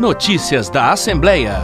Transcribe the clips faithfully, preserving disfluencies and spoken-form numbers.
Notícias da Assembleia.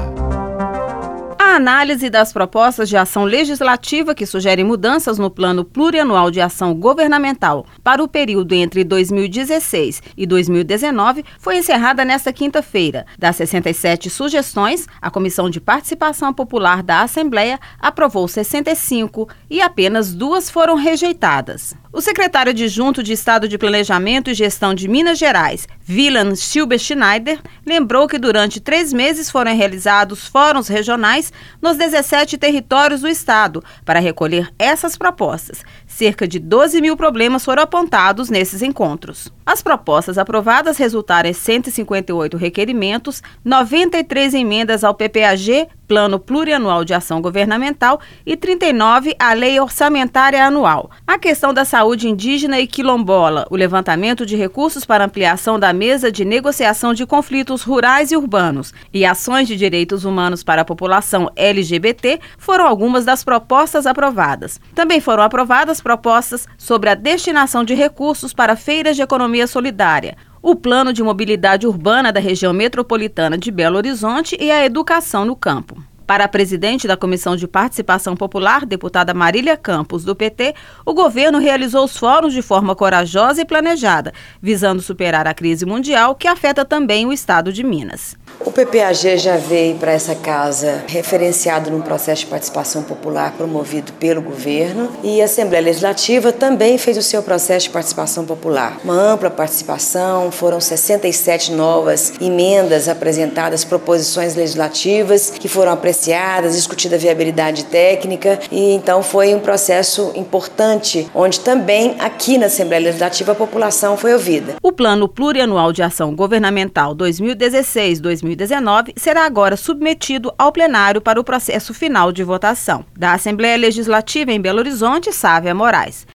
A análise das propostas de ação legislativa que sugerem mudanças no Plano Plurianual de Ação Governamental para o período entre dois mil e dezesseis e dois mil e dezenove foi encerrada nesta quinta-feira. Das sessenta e sete sugestões, a Comissão de Participação Popular da Assembleia aprovou sessenta e cinco e apenas duas foram rejeitadas. O secretário adjunto de Estado de Planejamento e Gestão de Minas Gerais, Wieland Silber-Schneider, lembrou que durante três meses foram realizados fóruns regionais nos dezessete territórios do estado para recolher essas propostas. Cerca de doze mil problemas foram apontados nesses encontros. As propostas aprovadas resultaram em cento e cinquenta e oito requerimentos, noventa e três emendas ao P P A G, Plano Plurianual de Ação Governamental, e trinta e nove à Lei Orçamentária Anual. A questão da saúde indígena e quilombola, o levantamento de recursos para ampliação da mesa de negociação de conflitos rurais e urbanos e ações de direitos humanos para a população L G B T foram algumas das propostas aprovadas. Também foram aprovadas propostas sobre a destinação de recursos para feiras de economia solidária, o Plano de Mobilidade Urbana da Região Metropolitana de Belo Horizonte e a educação no campo. Para a presidente da Comissão de Participação Popular, deputada Marília Campos, do P T, o governo realizou os fóruns de forma corajosa e planejada, visando superar a crise mundial que afeta também o estado de Minas. O P P A G já veio para essa casa referenciado num processo de participação popular promovido pelo governo, e a Assembleia Legislativa também fez o seu processo de participação popular. Uma ampla participação, foram sessenta e sete novas emendas apresentadas, proposições legislativas que foram apreciadas, discutida a viabilidade técnica, e então foi um processo importante, onde também aqui na Assembleia Legislativa a população foi ouvida. O Plano Plurianual de Ação Governamental dois mil e dezesseis a dois mil e dezenove será agora submetido ao plenário para o processo final de votação. Da Assembleia Legislativa em Belo Horizonte, Sávia Moraes.